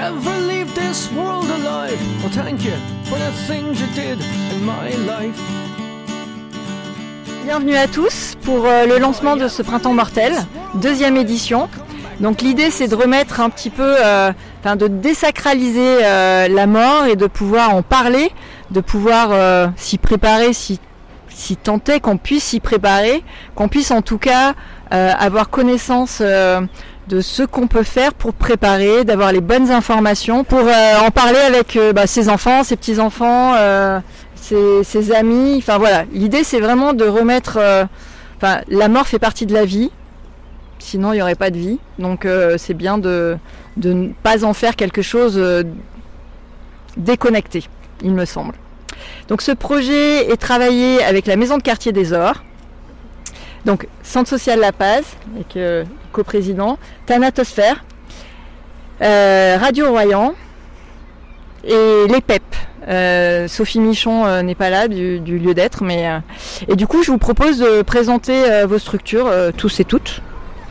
ever leave this world alive. Well, thank you for the things you did in my life. Bienvenue à tous pour le lancement de ce Printemps Mortel, 2e édition. Donc l'idée c'est de remettre un petit peu, de désacraliser la mort et de pouvoir en parler, de pouvoir s'y préparer, si tant est qu'on puisse s'y préparer, qu'on puisse en tout cas avoir connaissance de ce qu'on peut faire pour préparer, d'avoir les bonnes informations, pour en parler avec ses enfants, ses petits-enfants, ses amis. Enfin voilà, l'idée c'est vraiment de remettre... la mort fait partie de la vie. Sinon, il n'y aurait pas de vie. Donc, c'est bien de ne pas en faire quelque chose déconnecté, il me semble. Donc, ce projet est travaillé avec la Maison de quartier des Ors. Donc, Centre social La Paz, avec coprésident, Thanatosphère, Radio Royan et les PEP. Sophie Michon n'est pas là du lieu d'être, et du coup, je vous propose de présenter vos structures, tous et toutes.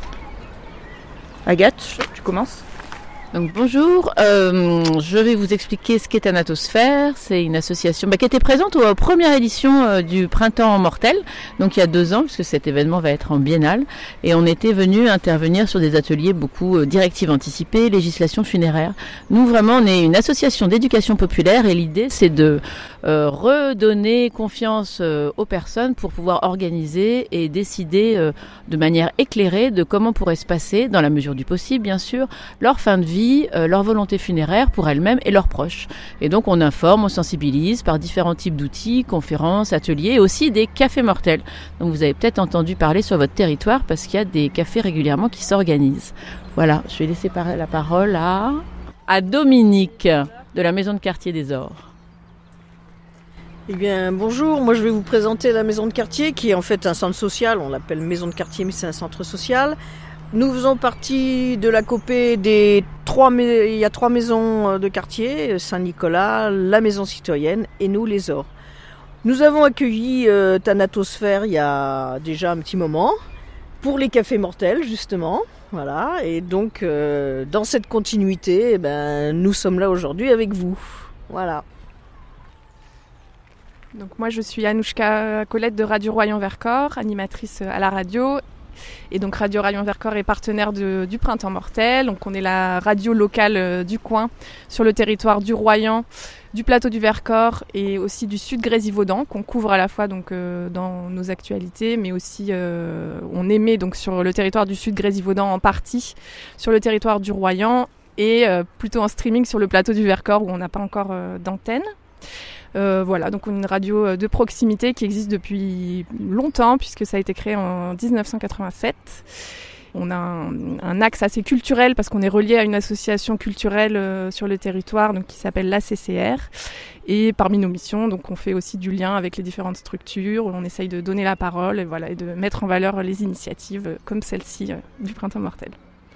Agathe, tu commences. Donc bonjour, je vais vous expliquer ce qu'est Thanatosphère. C'est une association qui était présente aux premières éditions du Printemps Mortel, donc il y a 2 ans, puisque cet événement va être en biennale, et on était venu intervenir sur des ateliers beaucoup directives anticipées, législation funéraire. Nous vraiment, on est une association d'éducation populaire, et l'idée c'est de redonner confiance aux personnes pour pouvoir organiser et décider de manière éclairée de comment pourrait se passer, dans la mesure du possible bien sûr, leur fin de vie, leur volonté funéraire pour elles-mêmes et leurs proches. Et donc on informe, on sensibilise par différents types d'outils, conférences, ateliers et aussi des cafés mortels. Donc vous avez peut-être entendu parler sur votre territoire parce qu'il y a des cafés régulièrement qui s'organisent. Voilà, je vais laisser la parole à Dominique de la Maison de quartier des Ors. Eh bien, bonjour, moi je vais vous présenter la maison de quartier qui est en fait un centre social, on l'appelle maison de quartier mais c'est un centre social. Nous faisons partie de la copée il y a 3 maisons de quartier, Saint-Nicolas, la maison citoyenne et nous les Ors. Nous avons accueilli Thanatosphère il y a déjà un petit moment pour les cafés mortels justement. Voilà, et donc dans cette continuité, nous sommes là aujourd'hui avec vous. Voilà. Donc moi je suis Anouchka Colette de Radio Royan Vercors, animatrice à la radio. Et donc Radio Royan Vercors est partenaire du Printemps Mortel. Donc on est la radio locale du coin sur le territoire du Royan, du plateau du Vercors et aussi du sud Grésivaudan qu'on couvre à la fois donc dans nos actualités, mais aussi on émet donc sur le territoire du sud Grésivaudan en partie, sur le territoire du Royan et plutôt en streaming sur le plateau du Vercors où on n'a pas encore d'antenne. Voilà, donc on a une radio de proximité qui existe depuis longtemps puisque ça a été créé en 1987. On a un axe assez culturel parce qu'on est relié à une association culturelle sur le territoire donc, qui s'appelle l'ACCR. Et parmi nos missions, donc, on fait aussi du lien avec les différentes structures où on essaye de donner la parole et de mettre en valeur les initiatives comme celle-ci du Printemps Mortel.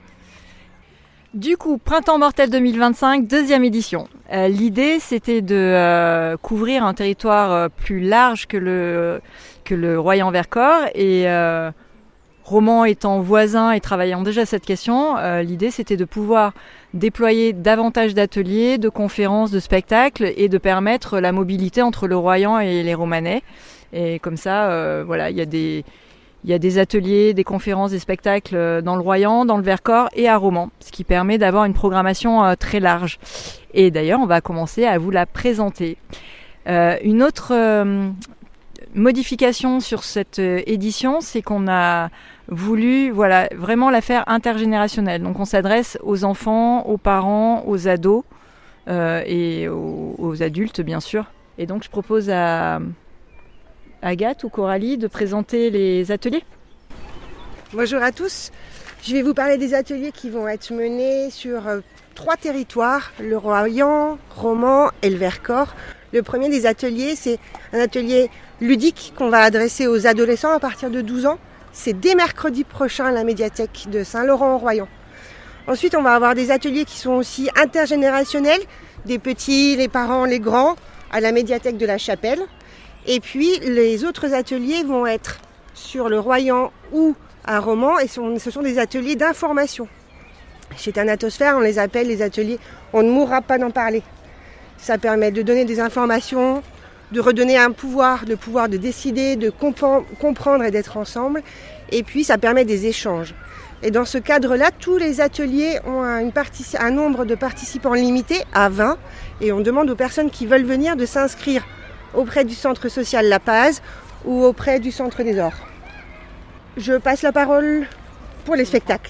Du coup, Printemps Mortel 2025, 2e édition. L'idée, c'était de couvrir un territoire plus large que le Royan Vercors et Romans étant voisin et travaillant déjà cette question, l'idée c'était de pouvoir déployer davantage d'ateliers, de conférences, de spectacles et de permettre la mobilité entre le Royan et les Romanais. Et comme ça, il y a des ateliers, des conférences, des spectacles dans le Royan, dans le Vercors et à Romans, ce qui permet d'avoir une programmation très large. Et d'ailleurs, on va commencer à vous la présenter. Une autre modification sur cette édition, c'est qu'on a voulu vraiment la faire intergénérationnelle. Donc on s'adresse aux enfants, aux parents, aux ados et aux adultes, bien sûr. Et donc je propose à Agathe ou Coralie de présenter les ateliers. Bonjour à tous, je vais vous parler des ateliers qui vont être menés sur 3 territoires, le Royan, Romans et le Vercors. Le premier des ateliers, c'est un atelier ludique qu'on va adresser aux adolescents à partir de 12 ans. C'est dès mercredi prochain à la médiathèque de Saint-Laurent-en-Royan. Ensuite, on va avoir des ateliers qui sont aussi intergénérationnels, des petits, les parents, les grands, à la médiathèque de la Chapelle. Et puis, les autres ateliers vont être sur le Royan ou à Romans, et ce sont des ateliers d'information. Chez Thanatosphère, on les appelle les ateliers « On ne mourra pas d'en parler ». Ça permet de donner des informations, de redonner un pouvoir, le pouvoir de décider, de comprendre et d'être ensemble. Et puis ça permet des échanges. Et dans ce cadre-là, tous les ateliers ont un nombre de participants limité à 20. Et on demande aux personnes qui veulent venir de s'inscrire auprès du centre social La Paz ou auprès du centre des Ors. Je passe la parole pour les spectacles.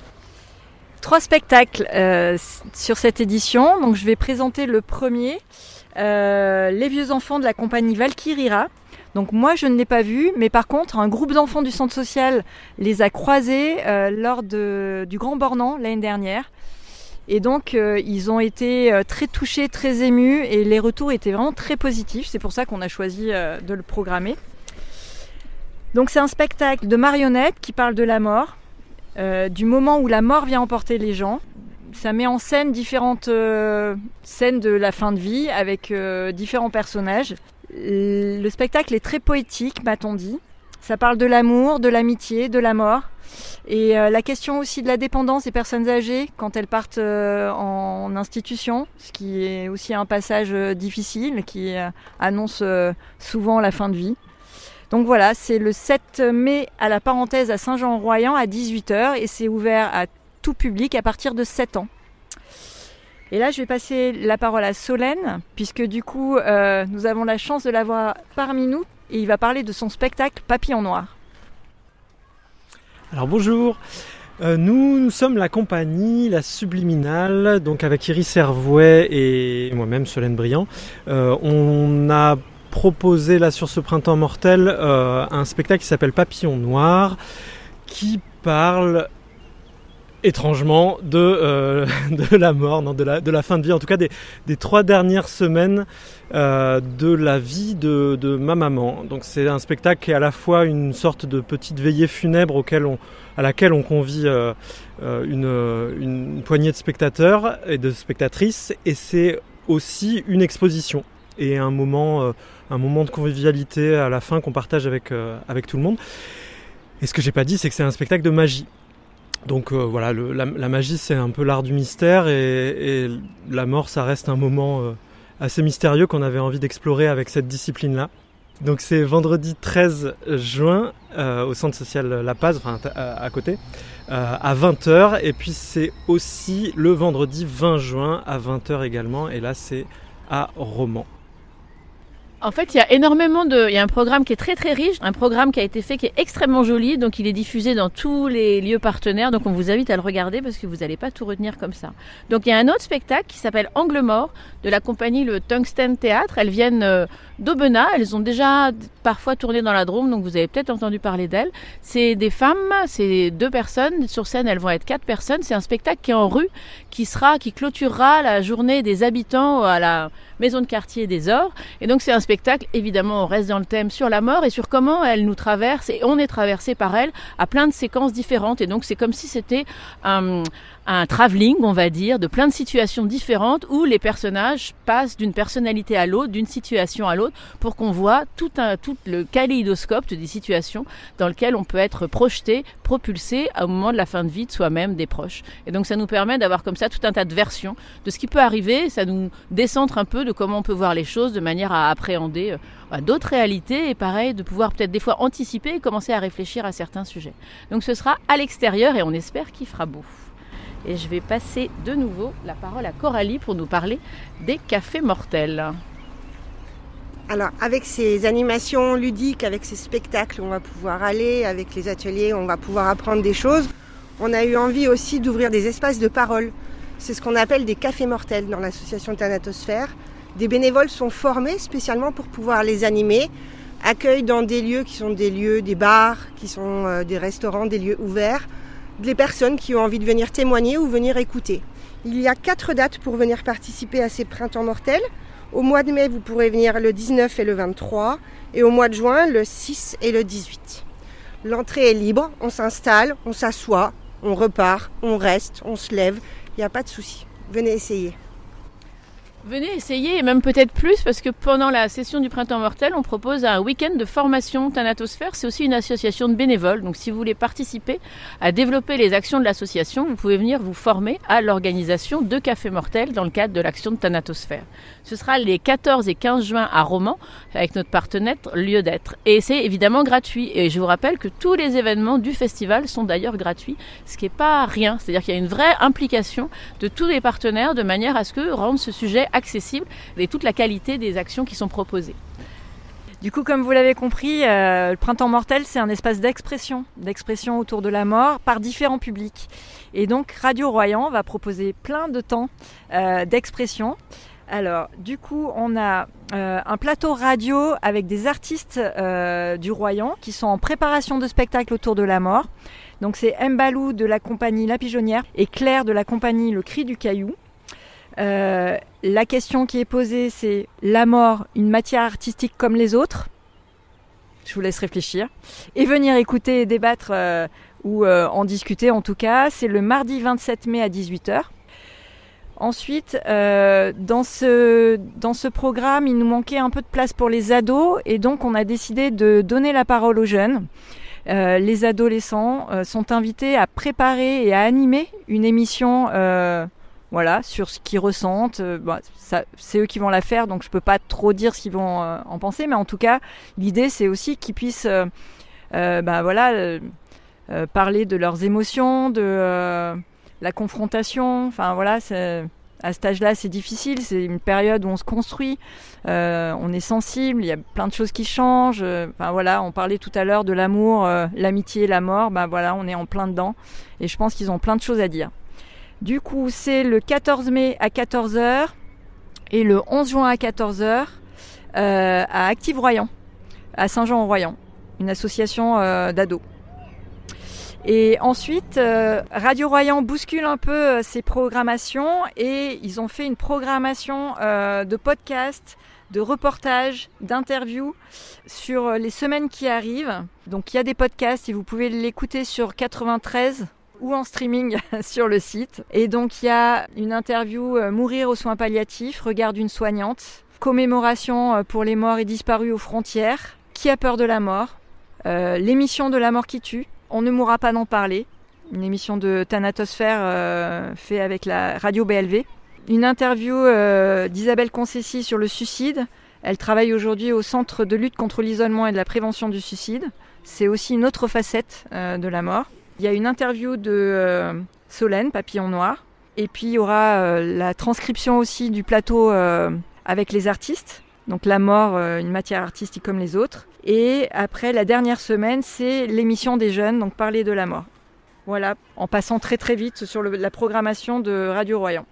3 spectacles sur cette édition. Donc je vais présenter le premier, Les vieux enfants de la compagnie Valkyrira. Donc moi je ne l'ai pas vu, mais par contre un groupe d'enfants du centre social les a croisés lors du Grand Bornand l'année dernière. Et donc ils ont été très touchés, très émus et les retours étaient vraiment très positifs. C'est pour ça qu'on a choisi de le programmer. Donc c'est un spectacle de marionnettes qui parle de la mort, du moment où la mort vient emporter les gens. Ça met en scène différentes scènes de la fin de vie avec différents personnages. Le spectacle est très poétique, m'a-t-on dit. Ça parle de l'amour, de l'amitié, de la mort. Et la question aussi de la dépendance des personnes âgées quand elles partent en institution, ce qui est aussi un passage difficile qui annonce souvent la fin de vie. Donc voilà, c'est le 7 mai à la Parenthèse à Saint-Jean-Royan à 18h et c'est ouvert à tout public à partir de 7 ans. Et là, je vais passer la parole à Solène, puisque du coup, nous avons la chance de l'avoir parmi nous, et il va parler de son spectacle Papillon Noir. Alors bonjour, nous sommes la compagnie La Subliminale, donc avec Iris Hervouet et moi-même Solène Briand. On a proposé là sur ce printemps mortel un spectacle qui s'appelle Papillon Noir, qui parle étrangement de la mort, non, de la fin de vie, en tout cas des 3 dernières semaines de la vie de ma maman. Donc c'est un spectacle qui est à la fois une sorte de petite veillée funèbre à laquelle on convie une poignée de spectateurs et de spectatrices, et c'est aussi une exposition et un moment de convivialité à la fin qu'on partage avec tout le monde. Et ce que j'ai pas dit, c'est que c'est un spectacle de magie. Donc voilà, la magie c'est un peu l'art du mystère et la mort ça reste un moment assez mystérieux qu'on avait envie d'explorer avec cette discipline-là. Donc c'est vendredi 13 juin au centre social La Paz, enfin à côté, à 20h, et puis c'est aussi le vendredi 20 juin à 20h également, et là c'est à Romans. En fait, il y a un programme qui est très très riche, un programme qui a été fait qui est extrêmement joli, donc il est diffusé dans tous les lieux partenaires, donc on vous invite à le regarder parce que vous n'allez pas tout retenir comme ça. Donc il y a un autre spectacle qui s'appelle Angle Mort de la compagnie Le Tungsten Théâtre. Elles viennent d'Aubenas, elles ont déjà parfois tourné dans la Drôme, donc vous avez peut-être entendu parler d'elles. C'est des femmes, c'est 2 personnes, sur scène elles vont être 4 personnes. C'est un spectacle qui est en rue, qui clôturera la journée des habitants à la maison de quartier des Ors. Et donc c'est un spectacle, évidemment on reste dans le thème sur la mort et sur comment elle nous traverse et on est traversé par elle à plein de séquences différentes. Et donc c'est comme si c'était un travelling, on va dire, de plein de situations différentes où les personnages passent d'une personnalité à l'autre, d'une situation à l'autre, pour qu'on voit tout le kaléidoscope des situations dans lesquelles on peut être projeté, propulsé au moment de la fin de vie de soi-même, des proches. Et donc ça nous permet d'avoir comme ça tout un tas de versions de ce qui peut arriver. Ça nous décentre un peu de comment on peut voir les choses de manière à appréhender d'autres réalités et pareil, de pouvoir peut-être des fois anticiper et commencer à réfléchir à certains sujets. Donc ce sera à l'extérieur et on espère qu'il fera beau. Et je vais passer de nouveau la parole à Coralie pour nous parler des cafés mortels. Alors avec ces animations ludiques, avec ces spectacles, on va pouvoir aller, avec les ateliers, on va pouvoir apprendre des choses. On a eu envie aussi d'ouvrir des espaces de parole. C'est ce qu'on appelle des cafés mortels dans l'association Thanatosphère. Des bénévoles sont formés spécialement pour pouvoir les animer, accueillent dans des lieux qui sont des lieux, des bars, qui sont des restaurants, des lieux ouverts, des personnes qui ont envie de venir témoigner ou venir écouter. Il y a 4 dates pour venir participer à ces printemps mortels. Au mois de mai, vous pourrez venir le 19 et le 23, et au mois de juin, le 6 et le 18. L'entrée est libre, on s'installe, on s'assoit, on repart, on reste, on se lève, il n'y a pas de souci. Venez essayer. Venez essayer, et même peut-être plus, parce que pendant la session du Printemps Mortel, on propose un week-end de formation Thanatosphère. C'est aussi une association de bénévoles. Donc si vous voulez participer à développer les actions de l'association, vous pouvez venir vous former à l'organisation de Cafés Mortels dans le cadre de l'action de Thanatosphère. Ce sera les 14 et 15 juin à Romans, avec notre partenaire Lieu d'être. Et c'est évidemment gratuit. Et je vous rappelle que tous les événements du festival sont d'ailleurs gratuits, ce qui n'est pas rien. C'est-à-dire qu'il y a une vraie implication de tous les partenaires de manière à ce que rendre ce sujet accessible et toute la qualité des actions qui sont proposées. Du coup, comme vous l'avez compris, le Printemps Mortel, c'est un espace d'expression autour de la mort par différents publics. Et donc, Radio Royan va proposer plein de temps d'expression. Alors, du coup, on a un plateau radio avec des artistes du Royan qui sont en préparation de spectacle autour de la mort. Donc, c'est Mbalou de la compagnie La Pigeonnière et Claire de la compagnie Le Cri du Caillou. La question qui est posée, c'est la mort, une matière artistique comme les autres? Je vous laisse réfléchir. Et venir écouter et débattre ou en discuter en tout cas. C'est le mardi 27 mai à 18h. Ensuite, dans ce programme, il nous manquait un peu de place pour les ados et donc on a décidé de donner la parole aux jeunes. Les adolescents sont invités à préparer et à animer une émission sur ce qu'ils ressentent. C'est eux qui vont la faire, donc je ne peux pas trop dire ce qu'ils vont en penser, mais en tout cas, l'idée c'est aussi qu'ils puissent parler de leurs émotions, de la confrontation. Enfin voilà, à cet âge-là, c'est difficile, c'est une période où on se construit, on est sensible, il y a plein de choses qui changent. On parlait tout à l'heure de l'amour, l'amitié, la mort, on est en plein dedans, et je pense qu'ils ont plein de choses à dire. Du coup, c'est le 14 mai à 14h et le 11 juin à 14h à Active-Royan, à Saint-Jean-en-Royan, une association d'ados. Et ensuite, Radio Royan bouscule un peu ses programmations et ils ont fait une programmation de podcasts, de reportages, d'interviews sur les semaines qui arrivent. Donc il y a des podcasts et vous pouvez l'écouter sur 93 ou en streaming sur le site. Et donc il y a une interview Mourir aux soins palliatifs, regard d'une soignante, commémoration pour les morts et disparus aux frontières, Qui a peur de la mort, l'émission de la mort qui tue, On ne mourra pas d'en parler, une émission de Thanatosphère fait avec la radio BLV, une interview d'Isabelle Concessi sur le suicide. Elle travaille aujourd'hui au Centre de lutte contre l'isolement et de la prévention du suicide. C'est aussi une autre facette de la mort. Il y a une interview de Solène, Papillon Noir. Et puis il y aura la transcription aussi du plateau avec les artistes. Donc la mort, une matière artistique comme les autres. Et après, la dernière semaine, c'est l'émission des jeunes, donc parler de la mort. Voilà, en passant très très vite sur la programmation de Radio Royan.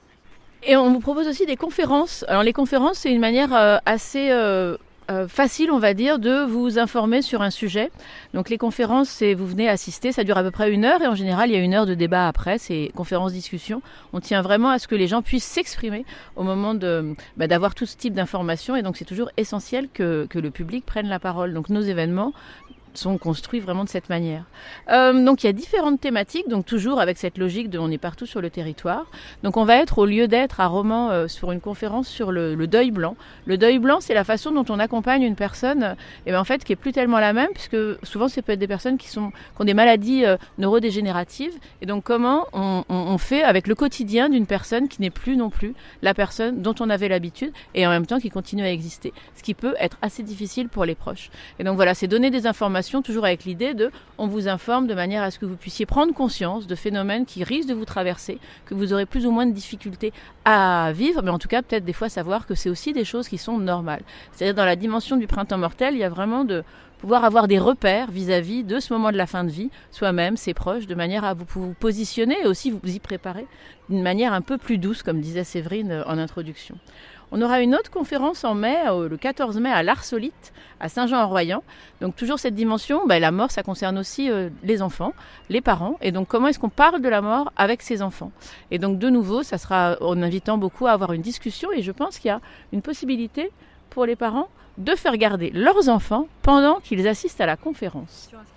Et on vous propose aussi des conférences. Alors les conférences, c'est une manière assez facile, on va dire, de vous informer sur un sujet. Donc les conférences, c'est vous venez assister, ça dure à peu près 1 heure et en général il y a 1 heure de débat après, c'est conférences-discussions. On tient vraiment à ce que les gens puissent s'exprimer au moment d'avoir tout ce type d'informations et donc c'est toujours essentiel que le public prenne la parole. Donc nos événements sont construits vraiment de cette manière. Donc il y a différentes thématiques, donc toujours avec cette logique de on est partout sur le territoire. Donc on va être au lieu d'être à Romans sur une conférence sur le deuil blanc. Le deuil blanc, c'est la façon dont on accompagne une personne en fait qui est plus tellement la même, puisque souvent ça peut être des personnes qui ont des maladies neurodégénératives. Et donc comment on fait avec le quotidien d'une personne qui n'est plus non plus la personne dont on avait l'habitude et en même temps qui continue à exister. Ce qui peut être assez difficile pour les proches. Et donc voilà, c'est donner des informations toujours avec l'idée on vous informe de manière à ce que vous puissiez prendre conscience de phénomènes qui risquent de vous traverser, que vous aurez plus ou moins de difficultés à vivre, mais en tout cas peut-être des fois savoir que c'est aussi des choses qui sont normales. C'est-à-dire dans la dimension du Printemps Mortel, il y a vraiment de pouvoir avoir des repères vis-à-vis de ce moment de la fin de vie, soi-même, ses proches, de manière à vous positionner et aussi vous y préparer d'une manière un peu plus douce, comme disait Séverine en introduction. On aura une autre conférence en mai, le 14 mai, à l'Arsolite, à Saint-Jean-en-Royan. Donc toujours cette dimension, la mort, ça concerne aussi les enfants, les parents. Et donc comment est-ce qu'on parle de la mort avec ses enfants? Et donc de nouveau, ça sera en invitant beaucoup à avoir une discussion. Et je pense qu'il y a une possibilité pour les parents de faire garder leurs enfants pendant qu'ils assistent à la conférence.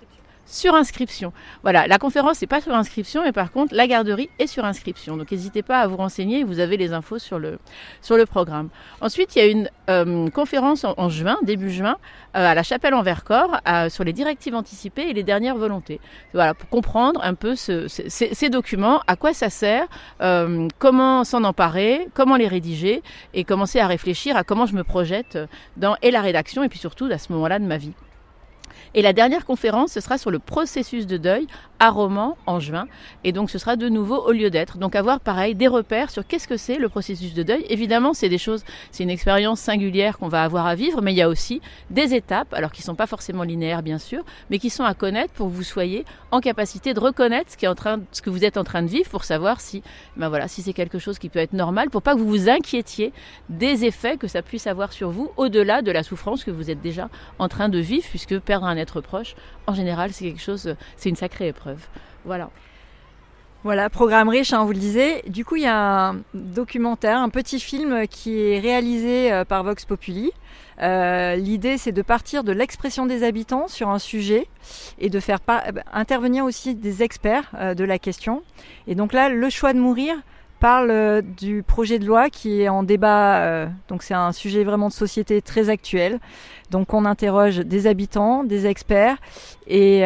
sur inscription. Voilà, la conférence n'est pas sur inscription, mais par contre, la garderie est sur inscription. Donc, n'hésitez pas à vous renseigner, vous avez les infos sur le programme. Ensuite, il y a une conférence en juin, début juin, à la Chapelle en Vercors, sur les directives anticipées et les dernières volontés. Voilà, pour comprendre un peu ces documents, à quoi ça sert, comment s'en emparer, comment les rédiger et commencer à réfléchir à comment je me projette dans la rédaction et puis surtout à ce moment-là de ma vie. Et la dernière conférence, ce sera sur le processus de deuil à Romans en juin. Et donc, ce sera de nouveau au lieu d'être. Donc, avoir pareil des repères sur qu'est-ce que c'est le processus de deuil. Évidemment, c'est une expérience singulière qu'on va avoir à vivre, mais il y a aussi des étapes, alors qui ne sont pas forcément linéaires, bien sûr, mais qui sont à connaître pour que vous soyez en capacité de reconnaître ce que vous êtes en train de vivre pour savoir si c'est quelque chose qui peut être normal, pour pas que vous vous inquiétiez des effets que ça puisse avoir sur vous, au-delà de la souffrance que vous êtes déjà en train de vivre, puisque perdre un être proche, en général, c'est une sacrée épreuve. Voilà, programme riche, on vous le disait. Du coup, il y a un documentaire, un petit film qui est réalisé par Vox Populi. L'idée, c'est de partir de l'expression des habitants sur un sujet et de faire intervenir aussi des experts de la question. Et donc là, le choix de mourir parle du projet de loi qui est en débat. Donc c'est un sujet vraiment de société très actuel. Donc on interroge des habitants, des experts et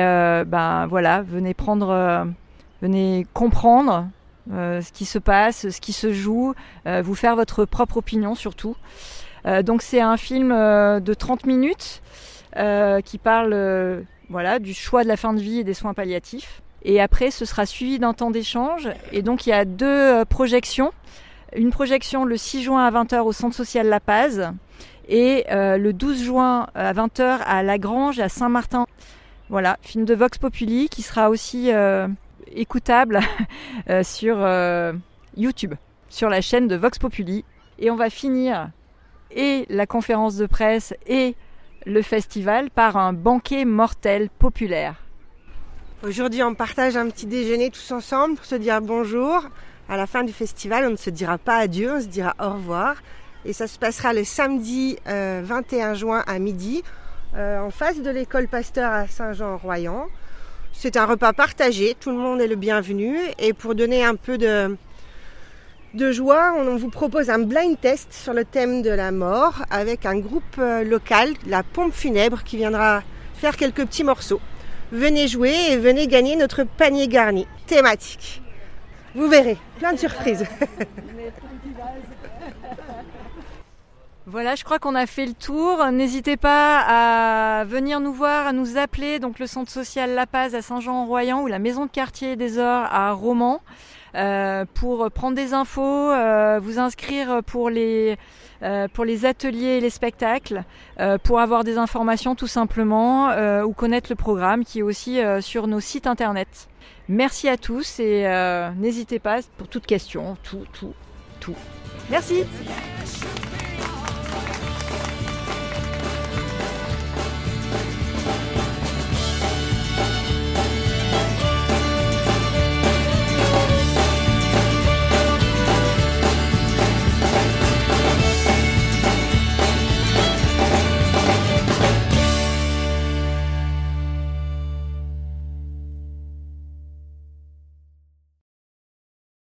venez comprendre ce qui se passe, ce qui se joue, vous faire votre propre opinion surtout. Donc c'est un film de 30 minutes qui parle du choix de la fin de vie et des soins palliatifs. Et après, ce sera suivi d'un temps d'échange. Et donc, il y a 2 projections. Une projection le 6 juin à 20h au Centre social La Paz et le 12 juin à 20h à La Grange, à Saint-Martin. Voilà, film de Vox Populi qui sera aussi écoutable sur YouTube, sur la chaîne de Vox Populi. Et on va finir et la conférence de presse et le festival par un banquet mortel populaire. Aujourd'hui, on partage un petit déjeuner tous ensemble pour se dire bonjour. À la fin du festival, on ne se dira pas adieu, on se dira au revoir. Et ça se passera le samedi 21 juin à midi, en face de l'école Pasteur à Saint-Jean-Royan. C'est un repas partagé, tout le monde est le bienvenu. Et pour donner un peu de joie, on vous propose un blind test sur le thème de la mort avec un groupe local, la Pompe Funèbre, qui viendra faire quelques petits morceaux. Venez jouer et venez gagner notre panier garni thématique. Vous verrez, plein de surprises. Voilà, je crois qu'on a fait le tour. N'hésitez pas à venir nous voir, à nous appeler. Donc le centre social La Paz à Saint-Jean-en-Royan ou la maison de quartier des Ors à Romans pour prendre des infos, vous inscrire pour les ateliers et les spectacles, pour avoir des informations tout simplement ou connaître le programme qui est aussi sur nos sites internet. Merci à tous et n'hésitez pas pour toute question, tout. Merci.